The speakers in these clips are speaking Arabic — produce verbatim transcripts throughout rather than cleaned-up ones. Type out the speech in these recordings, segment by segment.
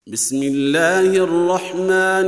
بسم الله الرحمن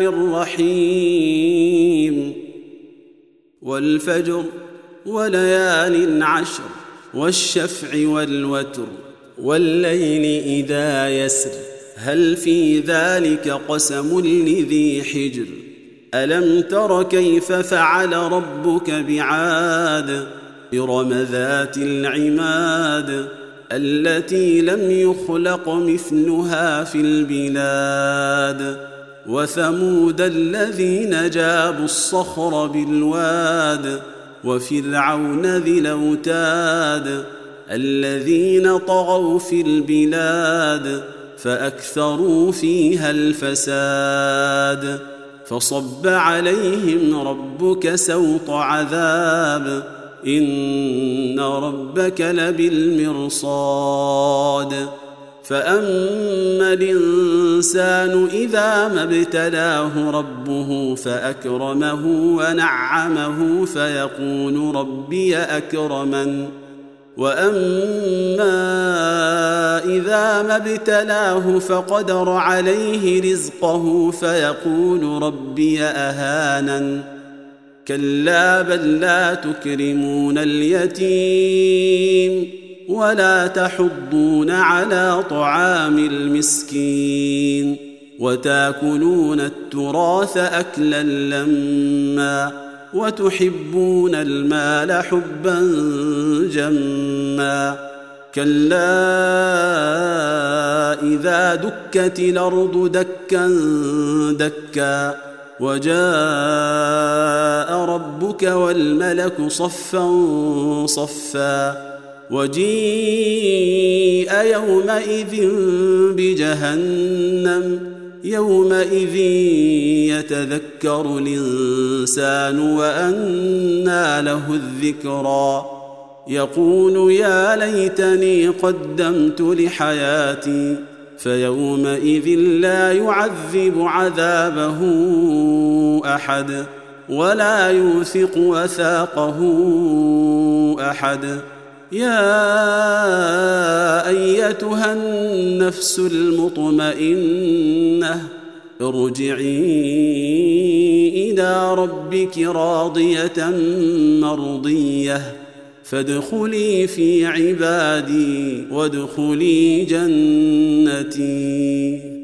الرحيم والفجر وليال عشر والشفع والوتر والليل إذا يسر هل في ذلك قسم لذي حجر ألم تر كيف فعل ربك بعاد إرم ذات العماد التي لم يخلق مثلها في البلاد وثمود الذين جابوا الصخر بالواد وفرعون ذي الأوتاد الذين طغوا في البلاد فأكثروا فيها الفساد فصب عليهم ربك سوط عذاب إن ربك لبالمرصاد فأما الإنسان إذا ما ابتلاه ربه فأكرمه ونعمه فيقول ربي أكرمن وأما إذا ما ابتلاه فقدر عليه رزقه فيقول ربي أهانن كلا بل لا تكرمون اليتيم ولا تحضون على طعام المسكين وتاكلون التراث أكلا لما وتحبون المال حبا جما كلا إذا دكت الأرض دكا دكا وجاء ربك والملك صفا صفا وجيء يومئذ بجهنم يومئذ يتذكر الإنسان وأنى له الذكرى يقول يا ليتني قدمت لحياتي فيومئذ لا يعذب عذابه أحد ولا يوثق وثاقه أحد يا أيتها النفس المطمئنة ارجعي إلى ربك راضية مرضية فادخلي في عبادي وادخلي جنتي.